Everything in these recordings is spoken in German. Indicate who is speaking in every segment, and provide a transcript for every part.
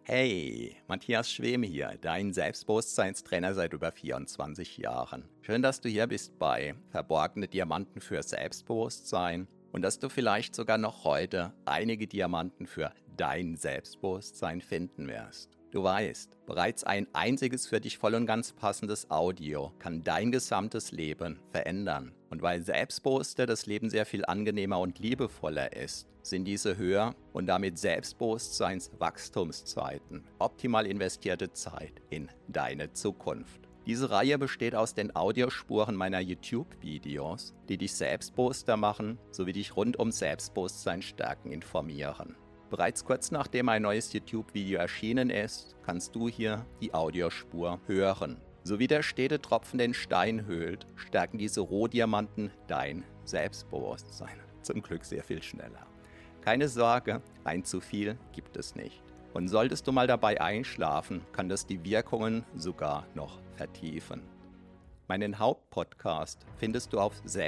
Speaker 1: Hey, Matthias Schwem hier, dein Selbstbewusstseinstrainer seit über 24 Jahren. Schön, dass du hier bist bei Verborgene Diamanten für Selbstbewusstsein und dass du vielleicht sogar noch heute einige Diamanten für dein Selbstbewusstsein finden wirst. Du weißt, bereits ein einziges für dich voll und ganz passendes Audio kann dein gesamtes Leben verändern. Und weil Selbstbewusster das Leben sehr viel angenehmer und liebevoller ist, sind diese Höher- und damit Selbstbewusstseinswachstumszeiten optimal investierte Zeit in deine Zukunft. Diese Reihe besteht aus den Audiospuren meiner YouTube-Videos, die dich selbstbewusster machen, sowie dich rund um Selbstbewusstsein stärken informieren. Bereits kurz nachdem ein neues YouTube-Video erschienen ist, kannst du hier die Audiospur hören. So wie der stete Tropfen den Stein höhlt, stärken diese Rohdiamanten dein Selbstbewusstsein. Zum Glück sehr viel schneller. Keine Sorge, ein zu viel gibt es nicht. Und solltest du mal dabei einschlafen, kann das die Wirkungen sogar noch vertiefen. Meinen Hauptpodcast findest du auf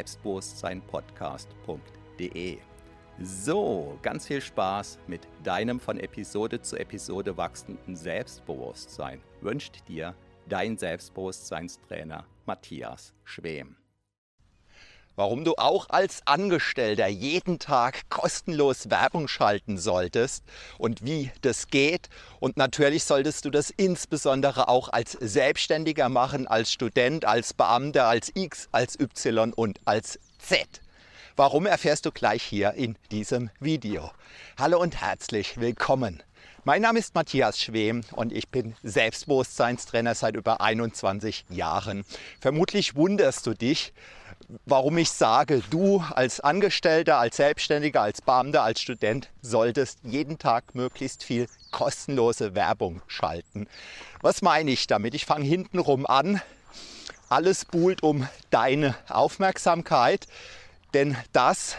Speaker 1: selbstbewusstseinpodcast.de. So, ganz viel Spaß mit deinem von Episode zu Episode wachsenden Selbstbewusstsein wünscht dir dein Selbstbewusstseinstrainer Matthias Schwem. Warum du auch als Angestellter jeden Tag kostenlos Werbung schalten solltest und wie das geht. Und natürlich solltest du das insbesondere auch als Selbstständiger machen, als Student, als Beamter, als X, als Y und als Z. Warum erfährst du gleich hier in diesem Video. Hallo und herzlich willkommen. Mein Name ist Matthias Schwem und ich bin Selbstbewusstseinstrainer seit über 21 Jahren. Vermutlich wunderst du dich, warum ich sage, du als Angestellter, als Selbstständiger, als Beamter, als Student solltest jeden Tag möglichst viel kostenlose Werbung schalten. Was meine ich damit? Ich fange hintenrum an. Alles buhlt um deine Aufmerksamkeit. Denn das,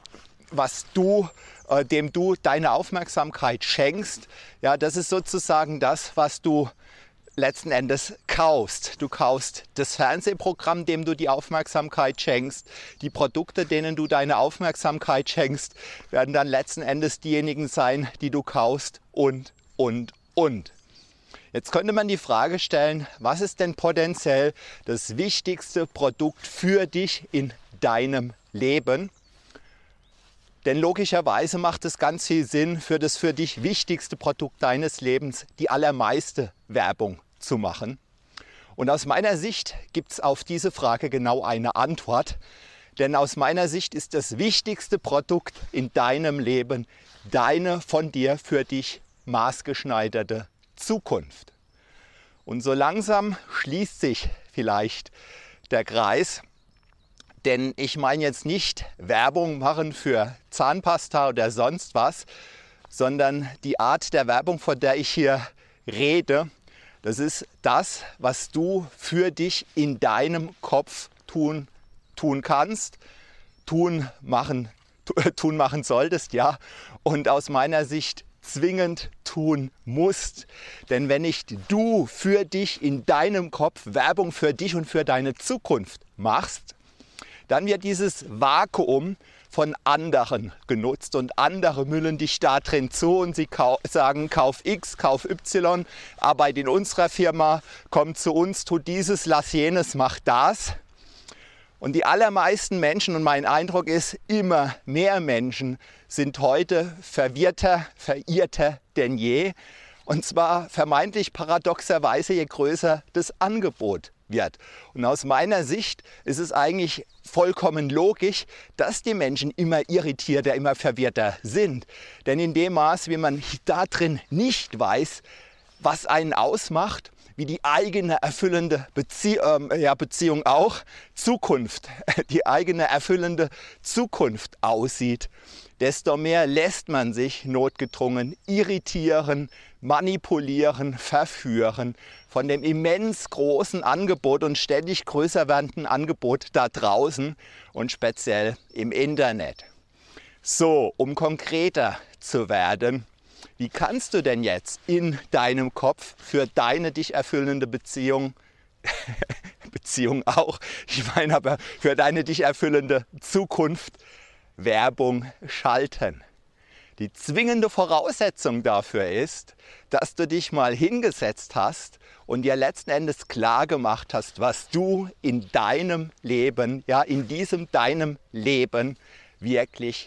Speaker 1: dem du deine Aufmerksamkeit schenkst, ja, das ist sozusagen das, was du letzten Endes kaufst. Du kaufst das Fernsehprogramm, dem du die Aufmerksamkeit schenkst. Die Produkte, denen du deine Aufmerksamkeit schenkst, werden dann letzten Endes diejenigen sein, die du kaufst und. Jetzt könnte man die Frage stellen, was ist denn potenziell das wichtigste Produkt für dich in deinem Leben? Denn logischerweise macht es ganz viel Sinn, für das für dich wichtigste Produkt deines Lebens die allermeiste Werbung zu machen. Und aus meiner Sicht gibt es auf diese Frage genau eine Antwort. Denn aus meiner Sicht ist das wichtigste Produkt in deinem Leben deine von dir für dich maßgeschneiderte Zukunft. Und so langsam schließt sich vielleicht der Kreis. Denn ich meine jetzt nicht Werbung machen für Zahnpasta oder sonst was, sondern die Art der Werbung, von der ich hier rede, das ist das, was du für dich in deinem Kopf tun kannst, tun machen solltest, ja, und aus meiner Sicht zwingend tun musst. Denn wenn nicht du für dich in deinem Kopf Werbung für dich und für deine Zukunft machst, dann wird dieses Vakuum von anderen genutzt und andere müllen dich da drin zu und sie sagen, kauf X, kauf Y, arbeite in unserer Firma, komm zu uns, tu dieses, lass jenes, mach das. Und die allermeisten Menschen, und mein Eindruck ist, immer mehr Menschen sind heute verwirrter, verirrter denn je. Und zwar vermeintlich paradoxerweise, je größer das Angebot wird. Und aus meiner Sicht ist es eigentlich vollkommen logisch, dass die Menschen immer irritierter, immer verwirrter sind. Denn in dem Maß, wie man da drin nicht weiß, was einen ausmacht, wie die eigene erfüllende Beziehung auch, Zukunft, die eigene erfüllende Zukunft aussieht, desto mehr lässt man sich notgedrungen irritieren, manipulieren, verführen von dem immens großen Angebot und ständig größer werdenden Angebot da draußen und speziell im Internet. So, um konkreter zu werden, wie kannst du denn jetzt in deinem Kopf für deine dich erfüllende Beziehung auch, ich meine aber für deine dich erfüllende Zukunft Werbung schalten? Die zwingende Voraussetzung dafür ist, dass du dich mal hingesetzt hast und dir letzten Endes klar gemacht hast, was du in deinem Leben, ja, in diesem deinem Leben wirklich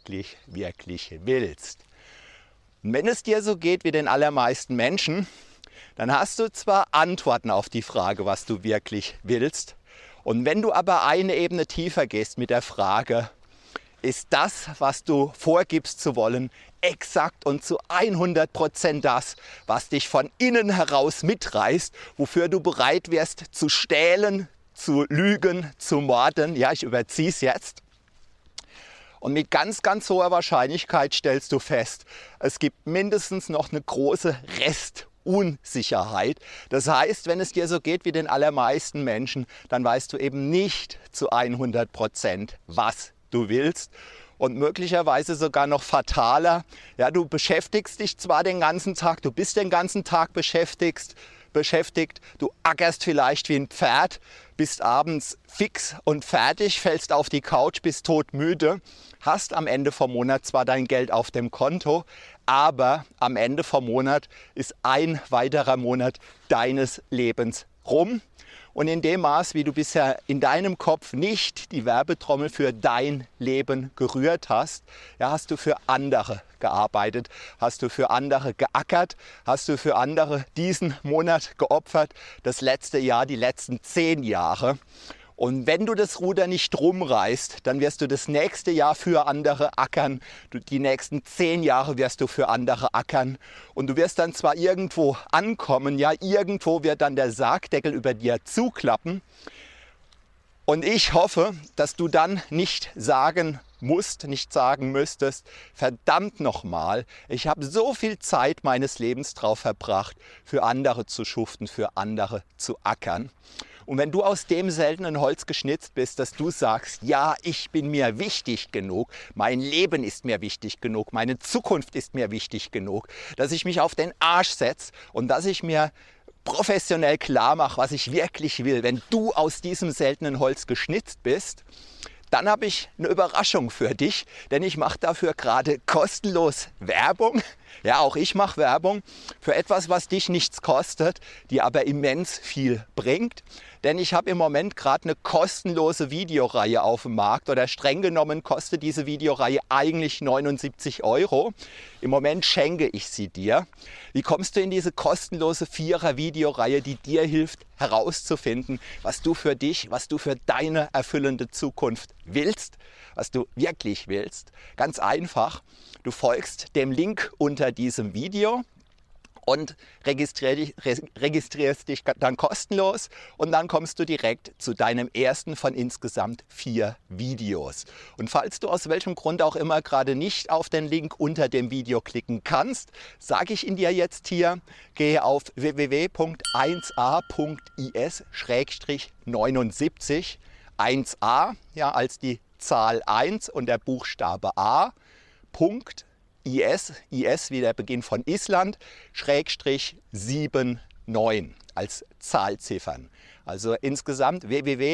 Speaker 1: willst. Und wenn es dir so geht wie den allermeisten Menschen, dann hast du zwar Antworten auf die Frage, was du wirklich willst. Und wenn du aber eine Ebene tiefer gehst mit der Frage, ist das, was du vorgibst zu wollen, exakt und zu 100% das, was dich von innen heraus mitreißt, wofür du bereit wärst zu stehlen, zu lügen, zu morden. Ja, ich überziehe es jetzt. Und mit ganz hoher Wahrscheinlichkeit stellst du fest, es gibt mindestens noch eine große Restunsicherheit. Das heißt, wenn es dir so geht wie den allermeisten Menschen, dann weißt du eben nicht zu 100%, was du willst. Und möglicherweise sogar noch fataler, ja, du beschäftigst dich zwar den ganzen Tag, du bist den ganzen Tag beschäftigt, du ackerst vielleicht wie ein Pferd, bist abends fix und fertig, fällst auf die Couch, bist todmüde, hast am Ende vom Monat zwar dein Geld auf dem Konto, aber am Ende vom Monat ist ein weiterer Monat deines Lebens rum. Und in dem Maß, wie du bisher in deinem Kopf nicht die Werbetrommel für dein Leben gerührt hast, ja, hast du für andere gearbeitet, hast du für andere geackert, hast du für andere diesen Monat geopfert, das letzte Jahr, die letzten 10 Jahre. Und wenn du das Ruder nicht rumreißt, dann wirst du das nächste Jahr für andere ackern. Die nächsten 10 Jahre wirst du für andere ackern. Und du wirst dann zwar irgendwo ankommen, ja, irgendwo wird dann der Sargdeckel über dir zuklappen. Und ich hoffe, dass du dann nicht sagen musst, nicht sagen müsstest, verdammt nochmal, ich habe so viel Zeit meines Lebens drauf verbracht, für andere zu schuften, für andere zu ackern. Und wenn du aus dem seltenen Holz geschnitzt bist, dass du sagst, ja, ich bin mir wichtig genug, mein Leben ist mir wichtig genug, meine Zukunft ist mir wichtig genug, dass ich mich auf den Arsch setze und dass ich mir professionell klar mache, was ich wirklich will. Wenn du aus diesem seltenen Holz geschnitzt bist, dann habe ich eine Überraschung für dich, denn ich mache dafür gerade kostenlos Werbung. Ja, auch ich mache Werbung für etwas, was dich nichts kostet, die aber immens viel bringt. Denn ich habe im Moment gerade eine kostenlose Videoreihe auf dem Markt, oder streng genommen kostet diese Videoreihe eigentlich 79 €. Im Moment schenke ich sie dir. Wie kommst du in diese kostenlose 4er-Videoreihe, die dir hilft herauszufinden, was du für dich, was du für deine erfüllende Zukunft willst, was du wirklich willst? Ganz einfach, du folgst dem Link unter diesem Video und registrierst dich dann kostenlos, und dann kommst du direkt zu deinem ersten von insgesamt 4 Videos. Und falls du aus welchem Grund auch immer gerade nicht auf den Link unter dem Video klicken kannst, sage ich ihn dir jetzt hier, gehe auf www.1a.is/79, 1a, ja, als die Zahl 1 und der Buchstabe A, Punkt, IS wie der Beginn von Island, /79 als Zahlziffern. Also insgesamt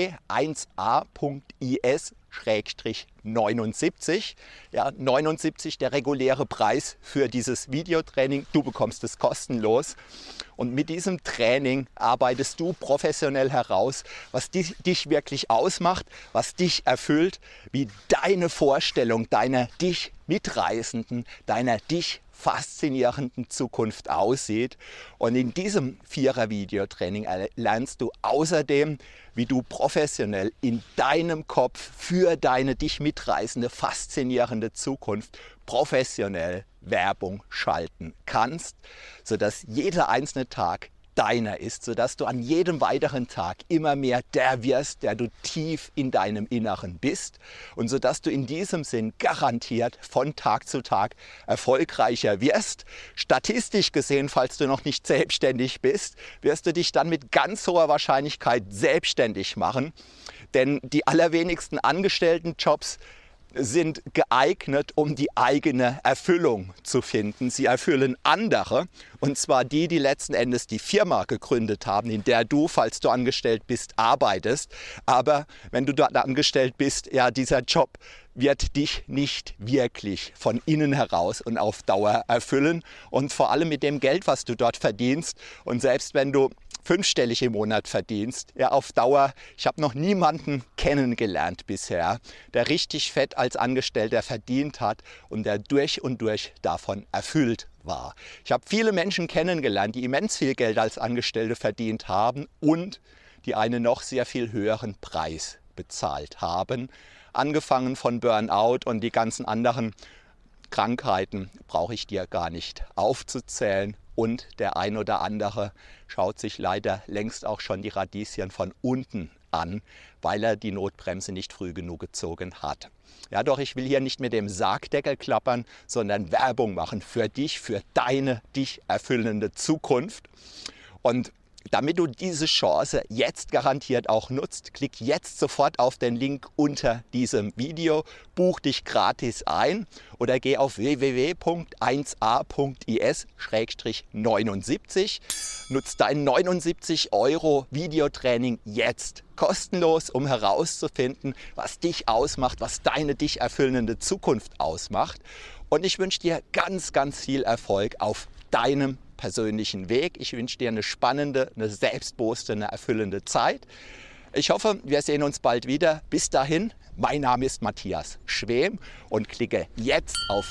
Speaker 1: www.1a.is/79. Ja, 79 der reguläre Preis für dieses Videotraining. Du bekommst es kostenlos. Und mit diesem Training arbeitest du professionell heraus, was dich wirklich ausmacht, was dich erfüllt, wie deine Vorstellung deiner dich mitreißenden, deiner dich faszinierenden Zukunft aussieht. Und in diesem 4er-Videotraining lernst du außerdem, wie du professionell in deinem Kopf für deine dich mitreißende, faszinierende Zukunft professionell Werbung schalten kannst, sodass jeder einzelne Tag deiner ist, sodass du an jedem weiteren Tag immer mehr der wirst, der du tief in deinem Inneren bist, und sodass du in diesem Sinn garantiert von Tag zu Tag erfolgreicher wirst. Statistisch gesehen, falls du noch nicht selbstständig bist, wirst du dich dann mit ganz hoher Wahrscheinlichkeit selbstständig machen, denn die allerwenigsten Angestelltenjobs sind geeignet, um die eigene Erfüllung zu finden. Sie erfüllen andere, und zwar die letzten Endes die Firma gegründet haben, in der du, falls du angestellt bist, arbeitest. Aber wenn du dort angestellt bist, ja, dieser Job wird dich nicht wirklich von innen heraus und auf Dauer erfüllen. Und vor allem mit dem Geld, was du dort verdienst, und selbst wenn du 5-stellig im Monat verdienst, ja, auf Dauer, ich habe noch niemanden kennengelernt bisher, der richtig fett als Angestellter verdient hat und der durch und durch davon erfüllt war. Ich habe viele Menschen kennengelernt, die immens viel Geld als Angestellte verdient haben und die einen noch sehr viel höheren Preis bezahlt haben. Angefangen von Burnout und die ganzen anderen Krankheiten brauche ich dir gar nicht aufzuzählen. Und der ein oder andere schaut sich leider längst auch schon die Radieschen von unten an, weil er die Notbremse nicht früh genug gezogen hat. Ja, doch ich will hier nicht mit dem Sargdeckel klappern, sondern Werbung machen für dich, für deine, dich erfüllende Zukunft. Und damit du diese Chance jetzt garantiert auch nutzt, klick jetzt sofort auf den Link unter diesem Video, buch dich gratis ein oder geh auf www.1a.is/79, nutz dein 79 € Videotraining jetzt kostenlos, um herauszufinden, was dich ausmacht, was deine dich erfüllende Zukunft ausmacht. Und ich wünsche dir ganz, ganz viel Erfolg auf deinem persönlichen Weg. Ich wünsche dir eine spannende, eine selbstbewusste, eine erfüllende Zeit. Ich hoffe, wir sehen uns bald wieder. Bis dahin, mein Name ist Matthias Schwem und klicke jetzt auf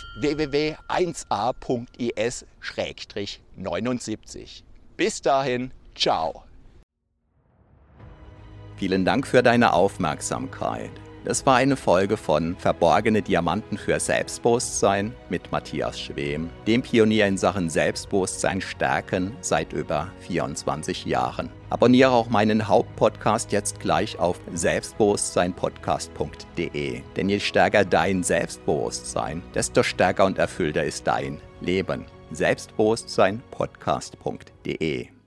Speaker 1: www.1a.is/79. Bis dahin, ciao.
Speaker 2: Vielen Dank für deine Aufmerksamkeit. Das war eine Folge von Verborgene Diamanten für Selbstbewusstsein mit Matthias Schwem, dem Pionier in Sachen Selbstbewusstsein stärken seit über 24 Jahren. Abonniere auch meinen Hauptpodcast jetzt gleich auf selbstbewusstseinpodcast.de. Denn je stärker dein Selbstbewusstsein, desto stärker und erfüllter ist dein Leben. Selbstbewusstseinpodcast.de